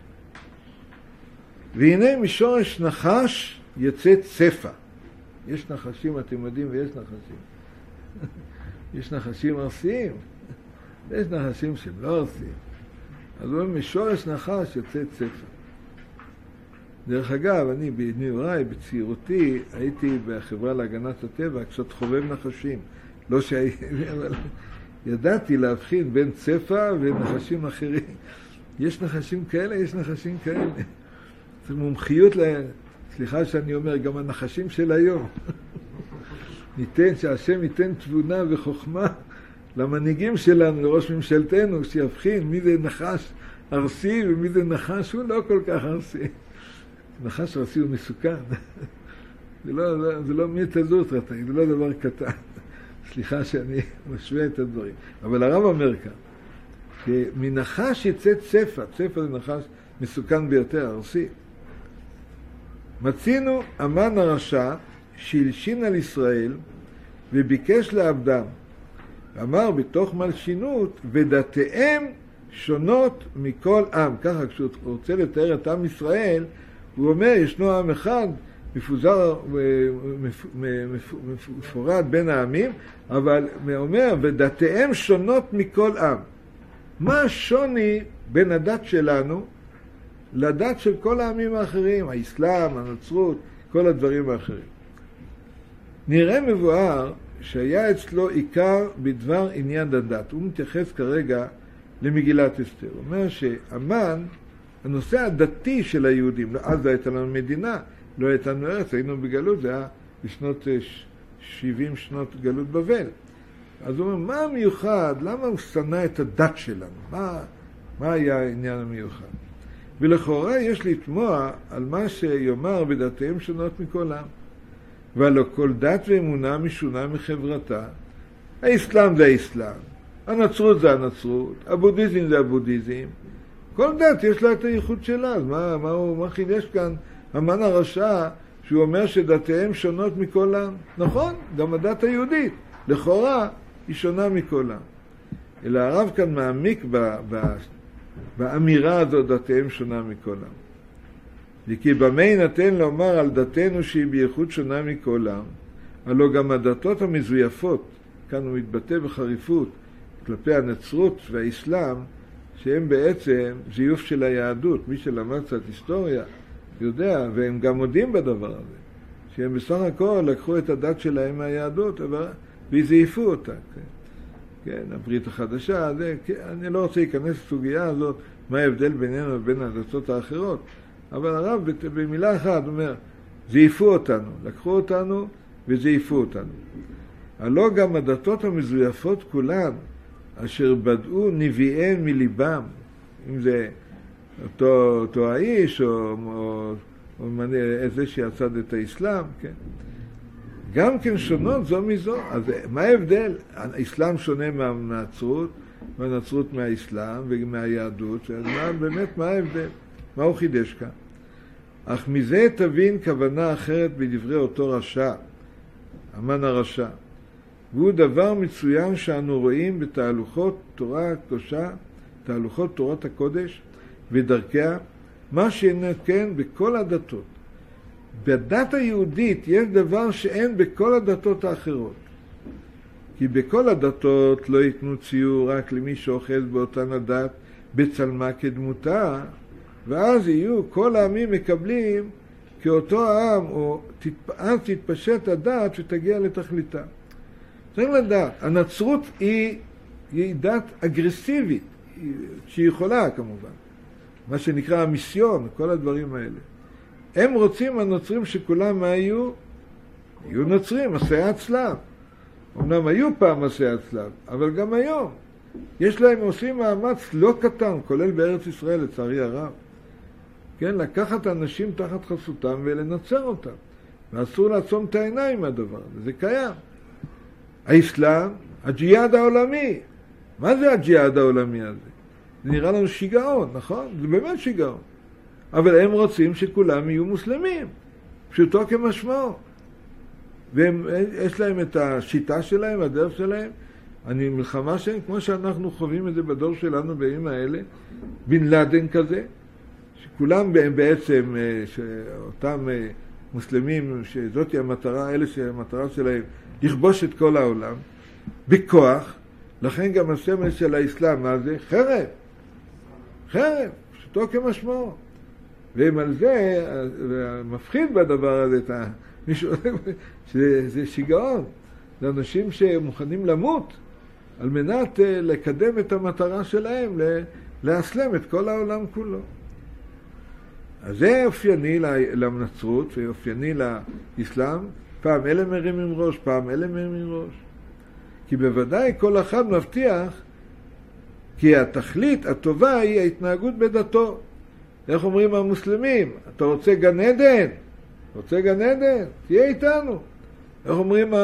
והנה משורש נחש יצא צפה. יש נחשים, אתם יודעים, ויש נחשים. יש נחשים ארסיים, יש נחשים שהם לא ארסיים. אז הוא אומר, משורש נחש יוצא צפה. דרך אגב, אני בנעוריי, בצעירותי, הייתי בחברה להגנת הטבע, קצת חובב נחשים. לא שהייתי, אבל ידעתי להבחין בין צפה ונחשים אחרים. יש נחשים כאלה, יש נחשים כאלה. זו מומחיות להם. סליחה שאני אומר, גם הנחשים של היום. ניתן, שהשם ייתן תבונה וחוכמה למנהיגים שלנו, לראש ממשלתנו, שיבחין מי זה נחש ארסי ומי זה נחש הוא לא כל כך ארסי. נחש ארסי הוא מסוכן. זה לא, לא, זה לא מתזות רתאי, זה לא דבר קטן. סליחה שאני משווה את הדברים. אבל הרב אומר כאן, כי מנחש יצא צפה, צפה זה נחש מסוכן ביותר, ארסי. מצינו אמן הרשע שהלשין על ישראל וביקש לעבדם. אמר בתוך מלשינות, ודתיהם שונות מכל עם. ככה כשהוא רוצה לתאר את עם ישראל, הוא אומר, ישנו עם אחד מפוזר, מפורד בין העמים, אבל הוא אומר, ודתיהם שונות מכל עם. מה השוני בין הדת שלנו לדת של כל העמים האחרים, האסלאם, הנצרות, כל הדברים האחרים? נראה מבואר שהיה אצלו עיקר בדבר עניין הדת. הוא מתייחס כרגע למגילת אסתר. הוא אומר שהמן, הנושא הדתי של היהודים, אז לא הייתה לנו מדינה, לא הייתה לנו ארץ, היינו בגלות, זה היה בשנות שבעים שנות גלות בבל. אז הוא אומר, מה המיוחד? למה הוא שנא את הדת שלנו? מה, מה היה העניין המיוחד? ולכאורה יש לתמוע על מה שיאמר בדתיהם שונות מכל עם. ולא כל דת ואמונה משונה מחברתה. האסלאם זה האסלאם, הנצרות זה הנצרות, הבודהיזם זה הבודהיזם. כל דת יש לה את הייחוד שלה. אז מה, מה, מה חידש כאן המן הרשע שהוא אומר שדתיהם שונות מכל עם? נכון, גם הדת היהודית, לכאורה, היא שונה מכל עם. אלא הרב כאן מעמיק ב, ב, באמירה הזו, דתיהם שונה מכל עם. וכי במה נתן לומר על דתנו שהיא בייחוד שונה מכל עם? הלא גם הדתות המזויפות, כאן הוא מתבטא בחריפות, כלפי הנצרות והאסלאם, שהם בעצם זיוף של היהדות. מי שלמד קצת היסטוריה יודע, והם גם מודים בדבר הזה, שהם בסך הכל לקחו את הדת שלהם מהיהדות וזייפו אותה. כן, כן, הברית החדשה, זה, כן, אני לא רוצה להיכנס לסוגיה הזאת, מה ההבדל בינינו ובין הדתות האחרות, אבל הרב במילה אחת אומר, זייפו אותנו, לקחו אותנו וזייפו אותנו. הלא גם הדתות המזויפות כולן, אשר בדעו נביאיהם מליבם, אם זה אותו, אותו האיש או, או, או איזה שיצד את האסלאם, כן? גם כן שונות זו מזו. אז מה ההבדל? האסלאם שונה מהנצרות, והנצרות מהאסלאם ומהיהדות, אז מה, באמת מה ההבדל? מה הוא חידש כאן? אך מזה תבין כוונה אחרת בדברי אותו רשע, המן הרשע. והוא דבר מצוין שאנו רואים בתהלוכות תורה הקדושה, תהלוכות תורת הקודש ודרכיה, מה שנתקן בכל הדתות. בדת היהודית יש דבר שאין בכל הדתות האחרות. כי בכל הדתות לא ייתנו ציור רק למי שאוחז באותן הדת בצלמה כדמותה, ואז יהיו כל העמים מקבלים כאותו העם, או אז תתפשט הדת ותגיע לתכליתה. צריך לדעת, הנצרות היא, היא דת אגרסיבית, שהיא יכולה כמובן, מה שנקרא המיסיון, כל הדברים האלה. הם רוצים, הנוצרים, שכולם מה יהיו? יהיו נוצרים, מסעי הצלב. אמנם היו פעם מסעי הצלב, אבל גם היום. יש להם, עושים מאמץ לא קטן, כולל בארץ ישראל, לצערי הרב. כן, לקחת אנשים תחת חסותם ולנצר אותם. ואסור לעצום את העיניים מהדבר הזה, זה קיים. האסלאם, הג'יהאד העולמי. מה זה הג'יהאד העולמי הזה? זה נראה לנו שיגעון, נכון? זה באמת שיגעון. אבל הם רוצים שכולם יהיו מוסלמים, פשוטו כמשמעו. ויש להם את השיטה שלהם, הדרך שלהם. אני מלחמה שהם, כמו שאנחנו חווים את זה בדור שלנו בימים האלה, בן לאדן כזה, שכולם בעצם, שאותם מוסלמים, שזאת היא המטרה, אלה שהמטרה שלהם, לכבוש את כל העולם, בכוח. לכן גם הסמל של האסלאם, מה זה? חרב. חרב, פשוטו כמשמעו. והם על זה, מפחיד בדבר הזה, את מישהו, שזה שיגעון. זה אנשים שמוכנים למות, על מנת לקדם את המטרה שלהם, להסלם את כל העולם כולו. אז זה אופייני לנצרות, ואופייני לאסלאם, פעם אלה מרימים ראש, פעם אלה מרימים ראש. כי בוודאי כל אחד מבטיח, כי התכלית הטובה היא ההתנהגות בדתו. איך אומרים המוסלמים? אתה רוצה גן עדן? רוצה גן עדן? תהיה איתנו. איך אומרים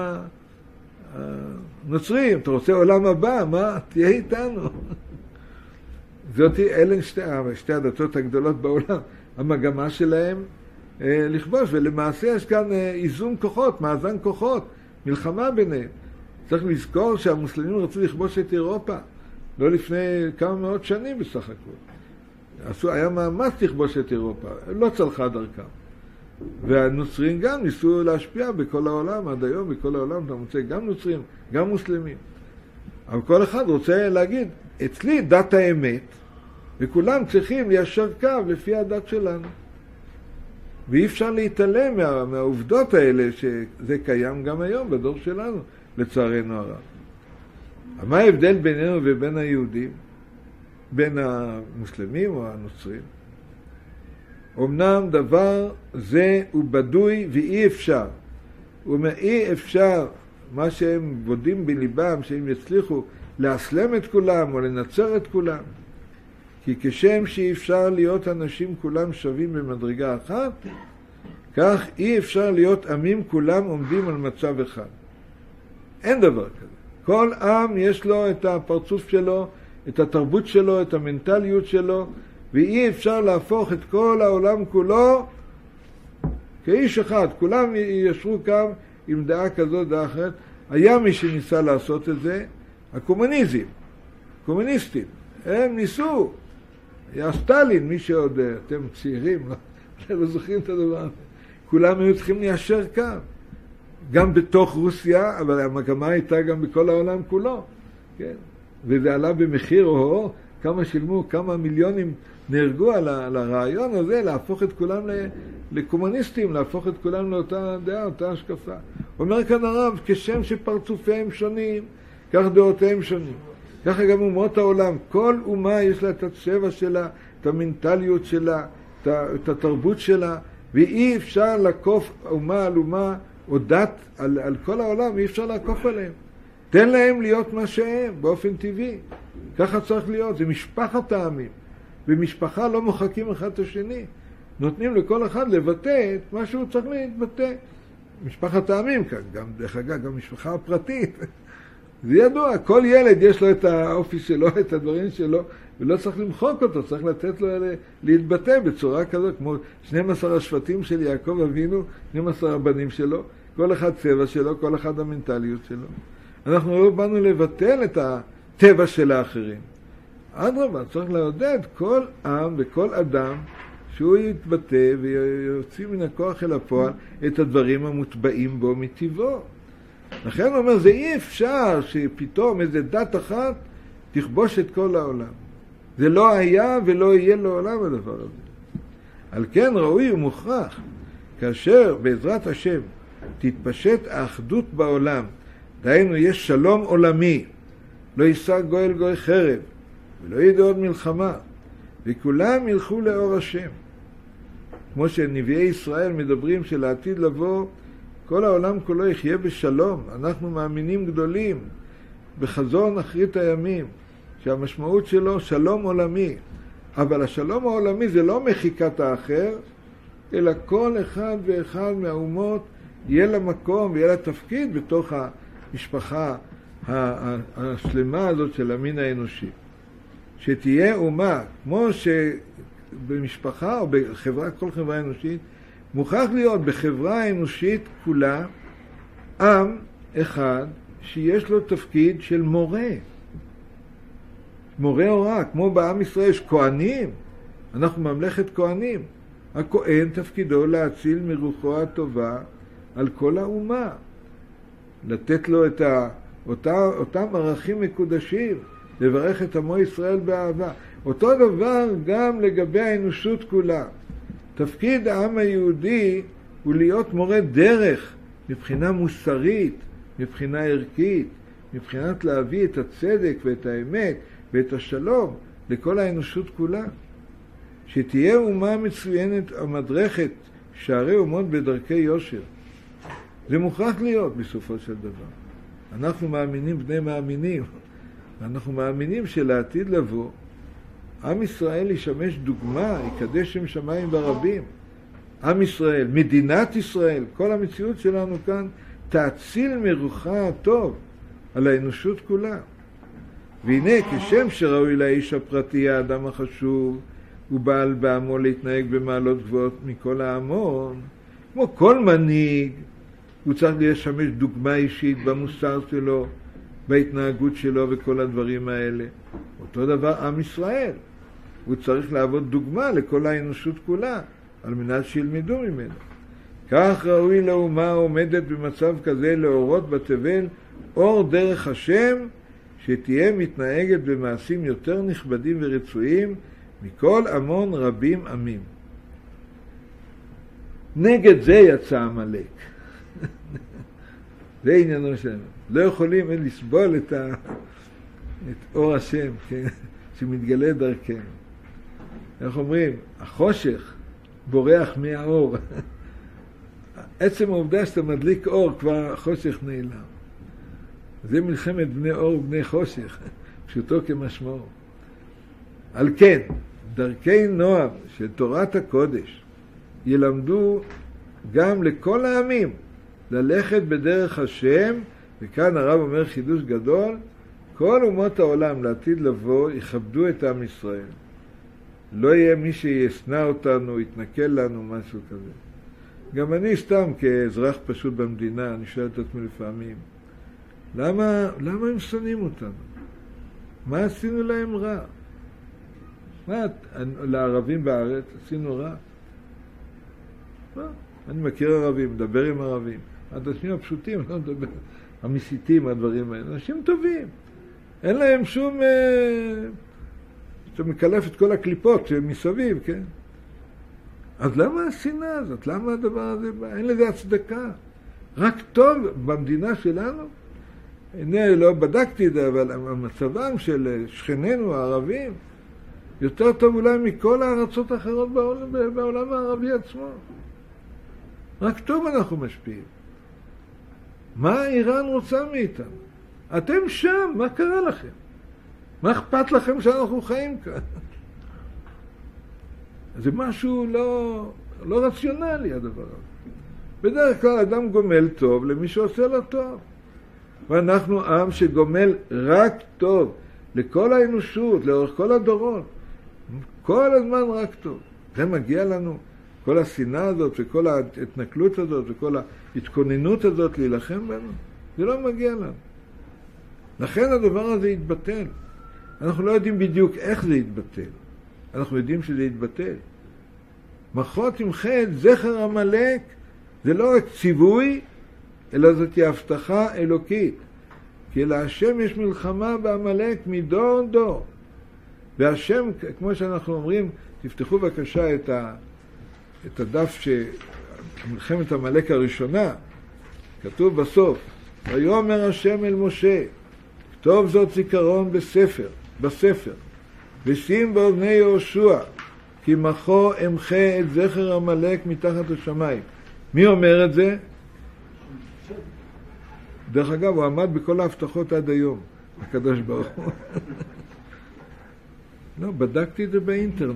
הנוצרים? אתה רוצה עולם הבא? מה? תהיה איתנו. זאת אלה שתי, שתי הדתות הגדולות בעולם. המגמה שלהם אה, לכבוש, ולמעשה יש כאן אה, איזון כוחות, מאזן כוחות, מלחמה ביניהם. צריך לזכור שהמוסלמים רצו לכבוש את אירופה, לא לפני כמה מאות שנים בסך הכל. עשו, היה מאמץ לכבוש את אירופה, לא צלחה דרכם. והנוצרים גם ניסו להשפיע בכל העולם, עד היום בכל העולם אתה מוצא גם נוצרים, גם מוסלמים. אבל כל אחד רוצה להגיד, אצלי דת האמת, וכולם צריכים ליישר קו לפי הדת שלנו. ואי אפשר להתעלם מה, מהעובדות האלה שזה קיים גם היום בדור שלנו, לצערנו הרב. מה ההבדל בינינו ובין היהודים? בין המוסלמים או הנוצרים? אמנם דבר זה הוא בדוי ואי אפשר. הוא אומר, אי אפשר, מה שהם בודים בליבם, שהם יצליחו להסלם את כולם או לנצר את כולם. כי כשם שאי אפשר להיות אנשים כולם שווים במדרגה אחת, כך אי אפשר להיות עמים כולם עומדים על מצב אחד. אין דבר כזה. כל עם יש לו את הפרצוף שלו, את התרבות שלו, את המנטליות שלו, ואי אפשר להפוך את כל העולם כולו כאיש אחד. כולם ישרו קו עם דעה כזאת, דעה אחרת. היה מי שניסה לעשות את זה, הקומוניזם, קומוניסטים. הם ניסו. היה סטלין, מי שעוד, אתם צעירים, לא, לא זוכרים את הדבר הזה. כולם היו צריכים ליישר קו. גם בתוך רוסיה, אבל המגמה הייתה גם בכל העולם כולו, כן? וזה עלה במחיר, או כמה שילמו, כמה מיליונים נהרגו על, ה, על הרעיון הזה, להפוך את כולם לקומוניסטים, להפוך את כולם לאותה דעה, אותה השקפה. אומר כאן הרב, כשם שפרצופיהם שונים, כך דעותיהם שונים. ככה גם אומות העולם, כל אומה יש לה את הצבע שלה, את המנטליות שלה, את התרבות שלה, ואי אפשר לעקוף אומה על אומה, או דת על, על כל העולם, אי אפשר לעקוף עליהם. תן להם להיות מה שהם, באופן טבעי. ככה צריך להיות, זה משפחת העמים. במשפחה לא מוחקים אחד את השני. נותנים לכל אחד לבטא את מה שהוא צריך להתבטא. משפחת העמים כאן, גם דרך אגב, גם משפחה הפרטית. זה ידוע, כל ילד יש לו את האופי שלו, את הדברים שלו, ולא צריך למחוק אותו, צריך לתת לו להתבטא בצורה כזאת, כמו שנים עשר השבטים של יעקב אבינו, שנים עשר הבנים שלו, כל אחד צבע שלו, כל אחד המנטליות שלו. אנחנו לא באנו לבטל את הטבע של האחרים. אדרבה, צריך לעודד כל עם וכל אדם שהוא יתבטא ויוציא מן הכוח אל הפועל את הדברים המוטבעים בו מטבעו. לכן הוא אומר, זה אי אפשר שפתאום איזה דת אחת תכבוש את כל העולם. זה לא היה ולא יהיה לעולם הדבר הזה. על כן ראוי ומוכרח, כאשר בעזרת השם תתפשט האחדות בעולם, דהיינו יש שלום עולמי, לא יישא גוי אל גוי חרב, ולא ידע עוד מלחמה, וכולם ילכו לאור השם. כמו שנביאי ישראל מדברים שלעתיד לבוא, כל העולם כולו יחיה בשלום. אנחנו מאמינים גדולים בחזון אחרית הימים, שהמשמעות שלו שלום עולמי. אבל השלום העולמי זה לא מחיקת האחר, אלא כל אחד ואחד מהאומות יהיה לה מקום ויהיה לה תפקיד בתוך המשפחה השלמה הזאת של המין האנושי. שתהיה אומה, כמו שבמשפחה או בחברה, כל חברה אנושית, מוכרח להיות בחברה האנושית כולה עם אחד שיש לו תפקיד של מורה. מורה הוראה, כמו בעם ישראל יש כהנים, אנחנו ממלכת כהנים. הכהן תפקידו להציל מרוחו הטובה על כל האומה. לתת לו את ה, אותה, אותם ערכים מקודשים, לברך את עמו ישראל באהבה. אותו דבר גם לגבי האנושות כולה. תפקיד העם היהודי הוא להיות מורה דרך מבחינה מוסרית, מבחינה ערכית, מבחינת להביא את הצדק ואת האמת ואת השלום לכל האנושות כולה. שתהיה אומה מצוינת המדרכת שערי אומות בדרכי יושר. זה מוכרח להיות בסופו של דבר. אנחנו מאמינים בני מאמינים. אנחנו מאמינים שלעתיד לבוא, עם ישראל ישמש דוגמה, יקדש שם שמיים ברבים. עם ישראל, מדינת ישראל, כל המציאות שלנו כאן, תאציל מרוחה הטוב על האנושות כולה. והנה, כשם שראוי לאיש הפרטי, האדם החשוב, הוא בעל בעמו להתנהג במעלות גבוהות מכל ההמון, כמו כל מנהיג, הוא צריך לשמש דוגמה אישית במוסר שלו, בהתנהגות שלו וכל הדברים האלה. אותו דבר עם ישראל. הוא צריך לעבוד דוגמה לכל האנושות כולה, על מנת שילמדו ממנו. כך ראוי לאומה עומדת במצב כזה להורות בתבל אור דרך השם, שתהיה מתנהגת במעשים יותר נכבדים ורצויים מכל המון רבים עמים. נגד זה יצא עמלק. זה עניינו שלנו. לא יכולים לסבול את, ה... את אור השם, כן? שמתגלה דרכנו. איך אומרים? החושך בורח מהאור. עצם העובדה שאתה מדליק אור, כבר החושך נעלם. זה מלחמת בני אור ובני חושך, פשוטו כמשמעו. על כן, דרכי נועם של תורת הקודש ילמדו גם לכל העמים ללכת בדרך השם, וכאן הרב אומר חידוש גדול, כל אומות העולם לעתיד לבוא יכבדו את עם ישראל. לא יהיה מי שיסנע אותנו, יתנכל לנו, משהו כזה. גם אני סתם כאזרח פשוט במדינה, אני שואל את עצמי לפעמים, למה, למה הם שונאים אותנו? מה עשינו להם רע? מה, לערבים בארץ עשינו רע? מה? אני מכיר ערבים, מדבר עם ערבים. האנשים הפשוטים, לא מדבר, המסיתים, הדברים האלה, אנשים טובים. אין להם שום... אתה מקלף את כל הקליפות שמסביב, כן? אז למה השנאה הזאת? למה הדבר הזה? אין לזה הצדקה. רק טוב במדינה שלנו? הנה, לא בדקתי את זה, אבל המצבם של שכנינו הערבים יותר טוב אולי מכל הארצות האחרות בעולם, בעולם הערבי עצמו. רק טוב אנחנו משפיעים. מה איראן רוצה מאיתנו? אתם שם, מה קרה לכם? מה אכפת לכם שאנחנו חיים כאן? זה משהו לא, לא רציונלי הדבר הזה. בדרך כלל אדם גומל טוב למי שעושה לו טוב. ואנחנו עם שגומל רק טוב לכל האנושות, לאורך כל הדורות. כל הזמן רק טוב. זה מגיע לנו, כל השנאה הזאת וכל ההתנכלות הזאת וכל ההתכוננות הזאת להילחם בנו. זה לא מגיע לנו. לכן הדבר הזה יתבטל. אנחנו לא יודעים בדיוק איך זה יתבטל. אנחנו יודעים שזה יתבטל. מחות עם חטא, זכר המלאק, זה לא רק ציווי, אלא זאת היא הבטחה אלוקית. כי להשם יש מלחמה בעמלק מדור דור. והשם, כמו שאנחנו אומרים, תפתחו בבקשה את, ה, את הדף שמלחמת המלאק הראשונה, כתוב בסוף, ויאמר השם אל משה, כתוב זאת זיכרון בספר, בספר, ושים באוזני יהושע, כי מחו אמחה את זכר המלאק מתחת השמיים. מי אומר את זה? דרך אגב, הוא עמד בכל ההבטחות עד היום, הקדוש ברוך הוא. לא, בדקתי את זה באינטרנט.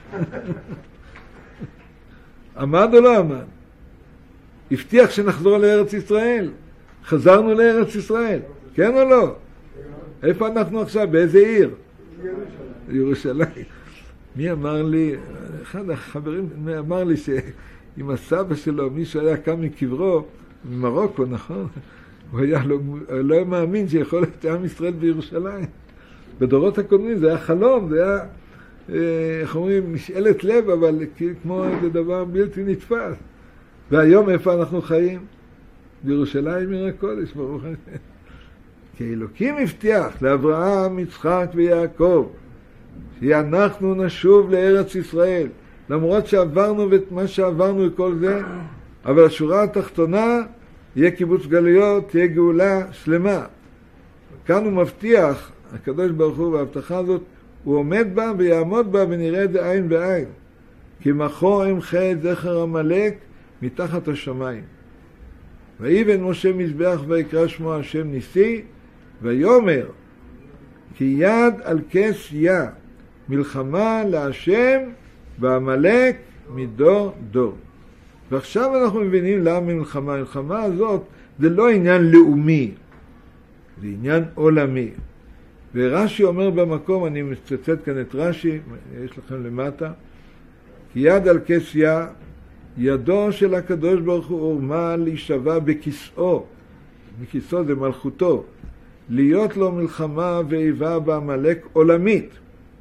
עמד או לא עמד? הבטיח שנחזור לארץ ישראל. חזרנו לארץ ישראל. כן או לא? איפה אנחנו עכשיו? באיזה עיר? ירושלים. מי אמר לי, אחד החברים אמר לי שעם הסבא שלו, מישהו היה קם מקברו, ממרוקו, נכון? הוא היה לא, לא מאמין שיכול להיות עם ישראל בירושלים. בדורות הקודמים זה היה חלום, זה היה, איך אומרים, משאלת לב, אבל כמו איזה דבר בלתי נתפס. והיום איפה אנחנו חיים? בירושלים עיר הקודש, ברוך השם. כי אלוקים הבטיח לאברהם, יצחק ויעקב, שאנחנו נשוב לארץ ישראל, למרות שעברנו ואת מה שעברנו וכל זה, אבל השורה התחתונה, יהיה קיבוץ גלויות, תהיה גאולה שלמה. כאן הוא מבטיח, הקדוש ברוך הוא בהבטחה הזאת, הוא עומד בה ויעמוד בה ונראה את זה עין בעין. כי מחו אמחה את זכר המלאק מתחת השמיים. ויבן משה מזבח ויקרא שמו השם ניסי, ויאמר כי יד על כס יה, מלחמה להשם והמלאק מדור דור. ועכשיו אנחנו מבינים למה מלחמה. המלחמה הזאת זה לא עניין לאומי, זה עניין עולמי. ורש"י אומר במקום, אני מצטט כאן את רש"י, יש לכם למטה, כי יד על כס יה, ידו של הקדוש ברוך הוא הורמה להישבע בכיסאו, מכיסאו זה מלכותו, להיות לו מלחמה ואיבה בעמלק עולמית.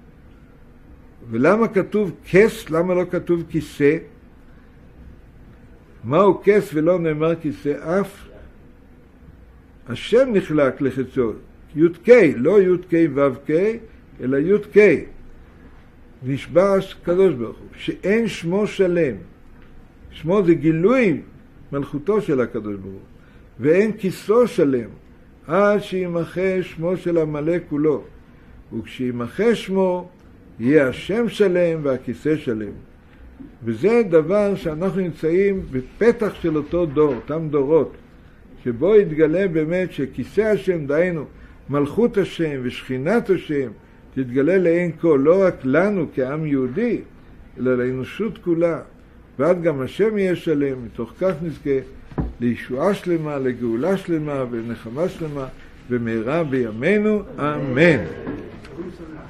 ולמה כתוב כס, למה לא כתוב כיסא? מהו כס ולא נאמר כיסא אף? השם נחלק לחציו, י' ק', לא י' ק' ו' ק', אלא י' ק'. נשבע הקדוש ברוך הוא, שאין שמו שלם. שמו זה גילוי מלכותו של הקדוש ברוך הוא, ואין כיסו שלם, עד שימחה שמו של המלאק כולו. וכשימחה שמו, יהיה השם שלם והכיסא שלם. וזה דבר שאנחנו נמצאים בפתח של אותו דור, אותם דורות, שבו יתגלה באמת שכיסא השם, דהיינו, מלכות השם ושכינת השם, תתגלה לעין כל, לא רק לנו כעם יהודי, אלא לאנושות כולה. ועד גם השם יהיה שלם, מתוך כך נזכה לישועה שלמה, לגאולה שלמה ולנחמה שלמה, במהרה בימינו, אמן.